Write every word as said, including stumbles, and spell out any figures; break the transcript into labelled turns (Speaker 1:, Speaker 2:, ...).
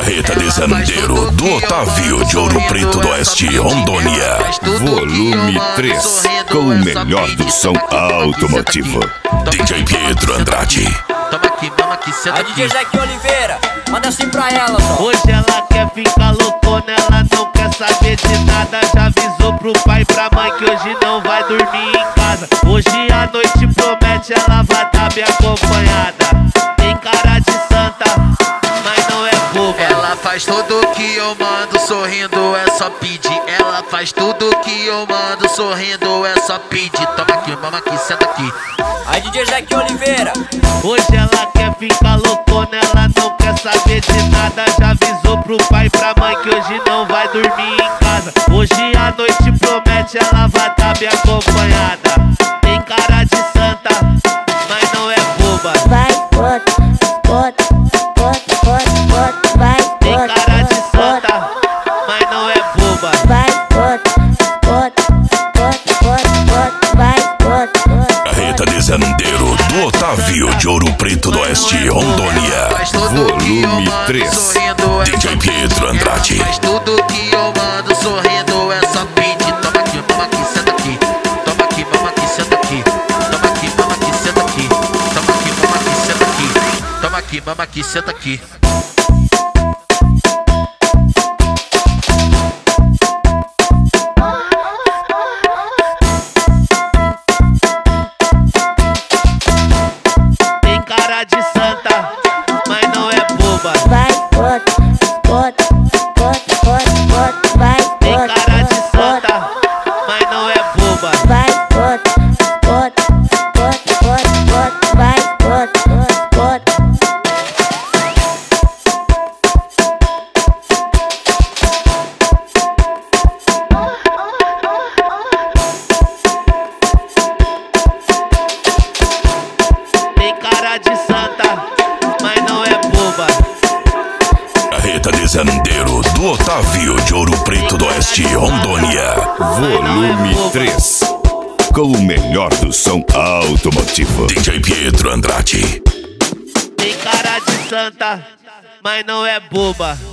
Speaker 1: Carreta de Zandeiro, do Otávio de Ouro Preto do Oeste, Rondônia.
Speaker 2: Volume três, com o melhor do som automotivo.
Speaker 1: D J Pietro Andrade.
Speaker 3: Toma aqui, toma aqui, senta
Speaker 4: A
Speaker 3: aqui.
Speaker 4: D J Jack Oliveira, manda assim pra ela, só.
Speaker 5: Hoje ela quer ficar loucona, ela não quer saber de nada. Já avisou pro pai e pra mãe que hoje não vai dormir em casa. Hoje a noite promete, ela vai tá bem acompanhada. Tem cara de santa, mas não é boba.
Speaker 3: Ela faz tudo que eu mando, sorrindo é só pedir. Ela faz tudo que eu mando, sorrindo é só pedir. Toma aqui, mama aqui, senta aqui.
Speaker 4: A D J Jack Oliveira,
Speaker 5: Hoje ela quer ficar loucona, ela não quer saber de nada. Já avisou pro pai e pra mãe que hoje não vai dormir em casa. Hoje a noite promete, ela vai tá bem acompanhada. Tem cara de santa, mas não é boba.
Speaker 6: Vai, bota, bota, bota, bota, bota, vai,
Speaker 5: Tem
Speaker 6: bota,
Speaker 5: cara de
Speaker 6: bota,
Speaker 5: santa, mas não é boba.
Speaker 6: vai, bota, bota, bota, bota, bota, vai, bota, bota.
Speaker 1: Carreta de Zandeiro, do Otávio de Ouro Preto do Oeste, Rondônia.
Speaker 3: Faz tudo que eu
Speaker 2: Volume
Speaker 3: mando,
Speaker 2: três.
Speaker 3: sorrindo é
Speaker 1: D J Pietro Andrade.
Speaker 3: Faz tudo que eu mando, sorrindo é só pedir. Toma aqui, mama aqui, senta aqui. Toma aqui, mama aqui, senta aqui. Toma aqui, mama aqui, senta aqui. Toma aqui, mama aqui, senta aqui. Toma aqui, mama aqui, senta aqui.
Speaker 5: Tem cara de santa, mas não é boba.
Speaker 6: Vai, bota, bota, bota, bota, bota, vai,
Speaker 5: Tem
Speaker 6: bota,
Speaker 5: cara de
Speaker 6: bota,
Speaker 5: santa, mas não é boba.
Speaker 6: vai, bota, bota, bota, bota, bota, vai, bota, bota, bota.
Speaker 5: Tem cara de santa, mas não é boba.
Speaker 1: Carreta de Zandeiro, do Otávio de Ouro Preto do Oeste, Rondônia.
Speaker 2: Volume três, com o melhor do som automotivo.
Speaker 1: D J Pietro Andrade.
Speaker 5: Tem cara de santa, mas não é boba.